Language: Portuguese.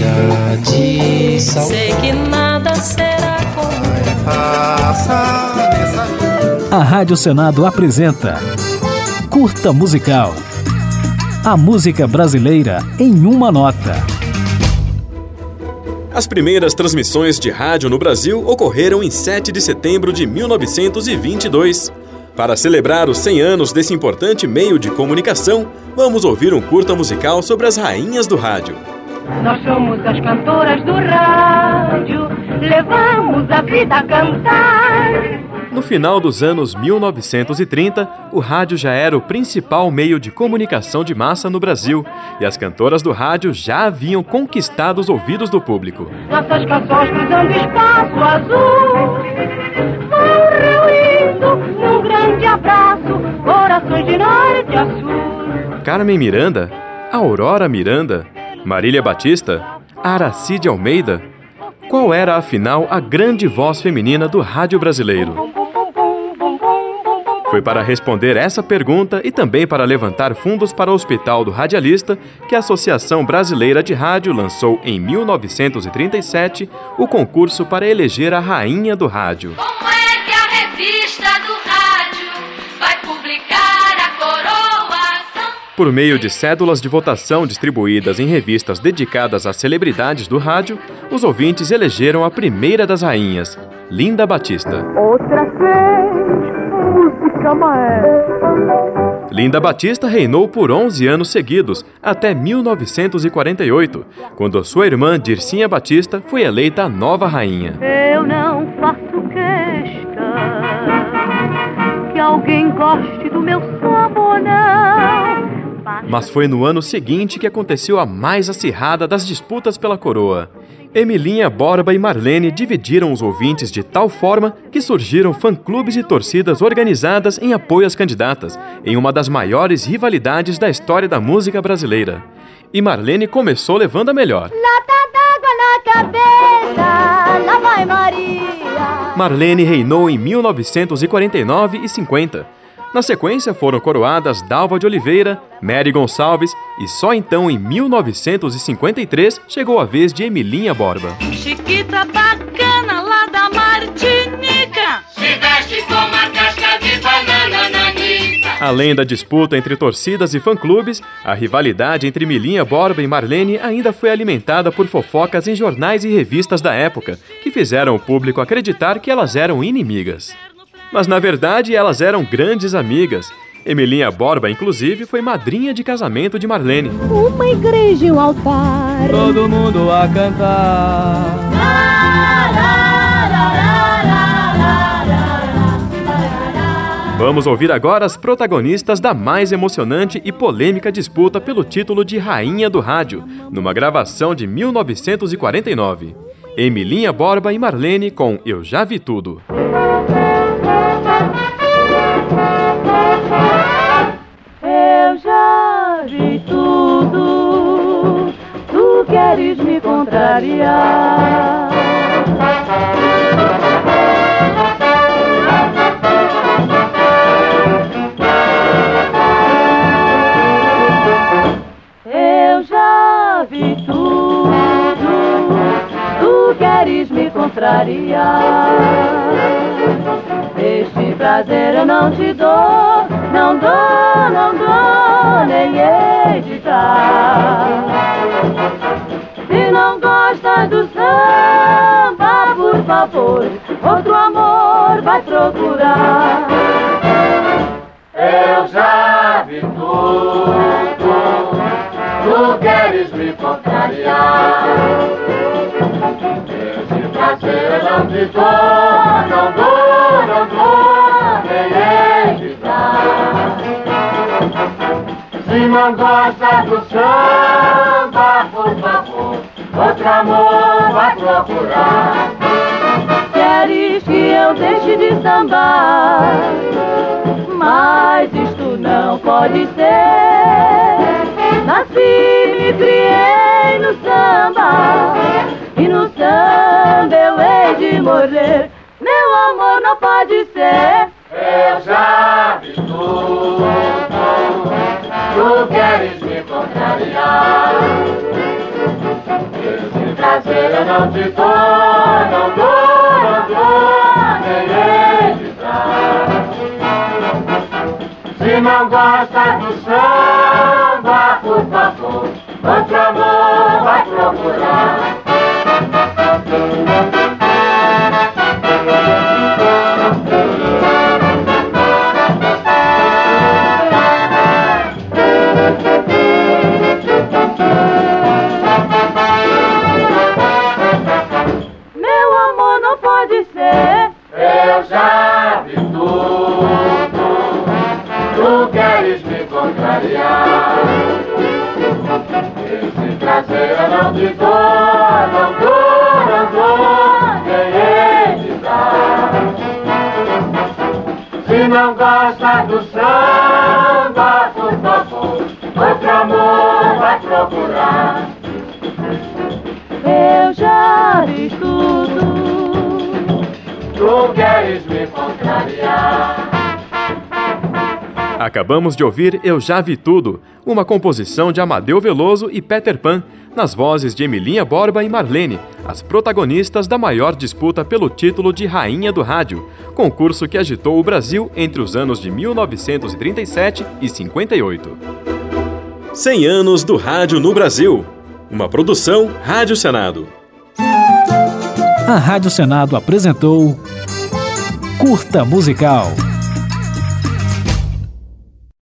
chega de saudade. Sei que nada será como passa nessa vida. A Rádio Senado apresenta Curta Musical. A música brasileira em uma nota. As primeiras transmissões de rádio no Brasil ocorreram em 7 de setembro de 1922. Para celebrar os 100 anos desse importante meio de comunicação, vamos ouvir um curta musical sobre as rainhas do rádio. Nós somos as cantoras do rádio, levamos a vida a cantar. No final dos anos 1930, o rádio já era o principal meio de comunicação de massa no Brasil e as cantoras do rádio já haviam conquistado os ouvidos do público. Nossas canções cruzando espaço azul, vão reunindo num grande abraço, corações de norte a sul. Carmen Miranda, Aurora Miranda, Marília Batista, Aracide Almeida. Qual era, afinal, a grande voz feminina do rádio brasileiro? Foi para responder essa pergunta e também para levantar fundos para o Hospital do Radialista que a Associação Brasileira de Rádio lançou em 1937 o concurso para eleger a rainha do rádio. Como é que a revista do rádio vai publicar a coroação? Por meio de cédulas de votação distribuídas em revistas dedicadas às celebridades do rádio, os ouvintes elegeram a primeira das rainhas, Linda Batista. Outra vez, música maestra. Linda Batista reinou por 11 anos seguidos, até 1948, quando sua irmã Dircinha Batista foi eleita a nova rainha. Eu não faço questão que alguém goste do meu samba, não. Mas foi no ano seguinte que aconteceu a mais acirrada das disputas pela coroa. Emilinha Borba e Marlene dividiram os ouvintes de tal forma que surgiram fã-clubes e torcidas organizadas em apoio às candidatas, em uma das maiores rivalidades da história da música brasileira. E Marlene começou levando a melhor. Lata d'água na cabeça, lá vai Maria. Marlene reinou em 1949 e 50. Na sequência foram coroadas Dalva de Oliveira, Mary Gonçalves e só então em 1953 chegou a vez de Emilinha Borba. Chiquita bacana lá da Martinica, se veste com uma casca de banana nanica. Além da disputa entre torcidas e fã-clubes, a rivalidade entre Emilinha Borba e Marlene ainda foi alimentada por fofocas em jornais e revistas da época, que fizeram o público acreditar que elas eram inimigas. Mas, na verdade, elas eram grandes amigas. Emilinha Borba, inclusive, foi madrinha de casamento de Marlene. Uma igreja e um altar, Todo mundo a cantar. Vamos ouvir agora as protagonistas da mais emocionante e polêmica disputa pelo título de Rainha do Rádio, numa gravação de 1949. Emilinha Borba e Marlene com Eu Já Vi Tudo. eu já vi tudo, tu queres me contrariar. Eu já vi tudo, tu queres me contrariar. Este prazer eu não te dou, não dou, nem hei de dar. Se não gosta do samba, por favor, outro amor vai procurar. Eu já vi tudo, tu queres me contrariar. Esse prazer eu não te dou, não dou, nem hei de dar. Se não gosta do samba, por favor, outro amor vai procurar. Queres que eu deixe de sambar, mas isto não pode ser. Nasci, me criei no samba, e no samba eu hei de morrer. Meu amor não pode ser. Eu já vi tudo, tu queres me contrariar. Esse prazer eu não te dou, não dou, nem hei de dar. Se não gosta do samba, por favor, outro amor vai procurar. Meu amor, não pode ser. Eu já vi tudo, tu queres me contrariar. Esse prazer eu não te dou, não dou, nem hei de dar. Se não gosta do samba, por favor, outro amor vai procurar. Eu já vi tudo. Tu queres me contrariar. Acabamos de ouvir Eu Já Vi Tudo, uma composição de Amadeu Veloso e Peter Pan, nas vozes de Emilinha Borba e Marlene, as protagonistas da maior disputa pelo título de Rainha do Rádio, concurso que agitou o Brasil entre os anos de 1937 e 58. 100 anos do rádio no Brasil. Uma produção Rádio Senado. A Rádio Senado apresentou Curta Musical.